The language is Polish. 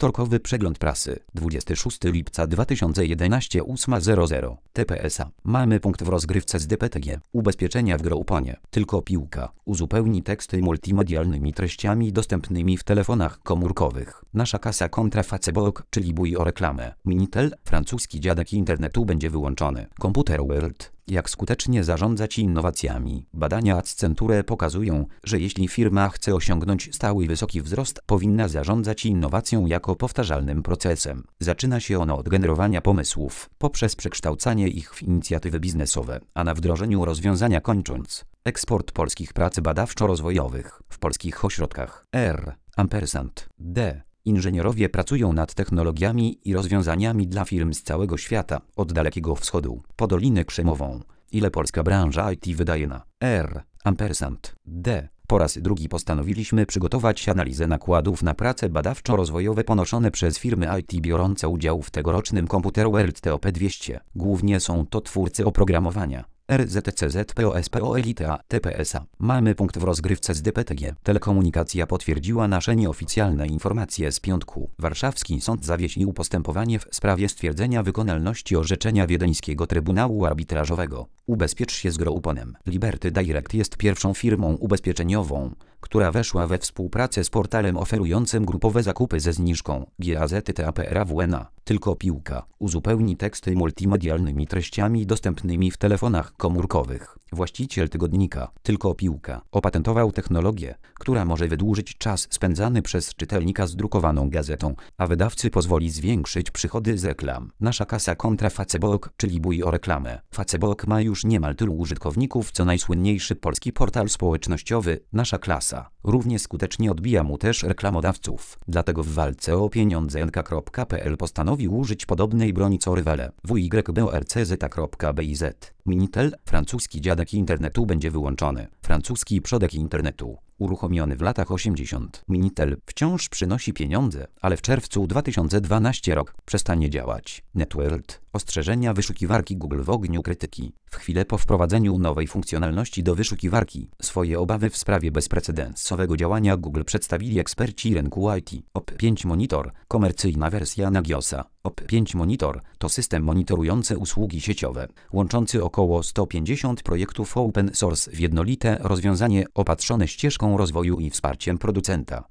Wtorkowy przegląd prasy. 26 lipca 2011 8:00 TPSA. Mamy punkt w rozgrywce z DPTG. Ubezpieczenia w Grouponie. Tylko piłka. Uzupełni teksty multimedialnymi treściami dostępnymi w telefonach komórkowych. Nasza kasa kontra Facebook, czyli bój o reklamę. Minitel, francuski dziadek internetu, będzie wyłączony. Computer World. Jak skutecznie zarządzać innowacjami. Badania Accenture pokazują, że jeśli firma chce osiągnąć stały wysoki wzrost, powinna zarządzać innowacją jako powtarzalnym procesem. Zaczyna się ono od generowania pomysłów, poprzez przekształcanie ich w inicjatywy biznesowe, a na wdrożeniu rozwiązania kończąc. Eksport polskich prac badawczo-rozwojowych w polskich ośrodkach. D. Inżynierowie pracują nad technologiami i rozwiązaniami dla firm z całego świata, od Dalekiego Wschodu po Dolinę Krzemową. Ile polska branża IT wydaje na D. Po raz drugi postanowiliśmy przygotować analizę nakładów na prace badawczo-rozwojowe ponoszone przez firmy IT biorące udział w tegorocznym Computer World TOP 200. Głównie są to twórcy oprogramowania. RZTCZPOSPOLITA TPSA. Mamy punkt w rozgrywce z DPTG. Telekomunikacja potwierdziła nasze nieoficjalne informacje z piątku. Warszawski Sąd zawiesił postępowanie w sprawie stwierdzenia wykonalności orzeczenia wiedeńskiego Trybunału Arbitrażowego. Ubezpiecz się z Grouponem. Liberty Direct jest pierwszą firmą ubezpieczeniową, która weszła we współpracę z portalem oferującym grupowe zakupy ze zniżką. GAZTAPRAWNA. Tylko piłka. Uzupełni teksty multimedialnymi treściami dostępnymi w telefonach komórkowych. Właściciel tygodnika Tylko Piłka opatentował technologię, która może wydłużyć czas spędzany przez czytelnika z drukowaną gazetą, a wydawcy pozwoli zwiększyć przychody z reklam. Nasza kasa kontra Facebook, czyli bój o reklamę. Facebook ma już niemal tylu użytkowników co najsłynniejszy polski portal społecznościowy Nasza Klasa. Równie skutecznie odbija mu też reklamodawców. Dlatego w walce o pieniądze nk.pl postanowił użyć podobnej broni co rywale. WYBORCZ.biz. Minitel, francuski dziadek internetu, będzie wyłączony. Francuski przodek internetu, uruchomiony w latach 80. Minitel wciąż przynosi pieniądze, ale w czerwcu 2012 rok przestanie działać. NetWorld. Ostrzeżenia wyszukiwarki Google w ogniu krytyki. W chwilę po wprowadzeniu nowej funkcjonalności do wyszukiwarki, swoje obawy w sprawie bezprecedensowego działania Google przedstawili eksperci rynku IT. OP5 Monitor, komercyjna wersja Nagiosa. OP5 Monitor to system monitorujący usługi sieciowe, łączący około 150 projektów open source w jednolite rozwiązanie opatrzone ścieżką rozwoju i wsparciem producenta.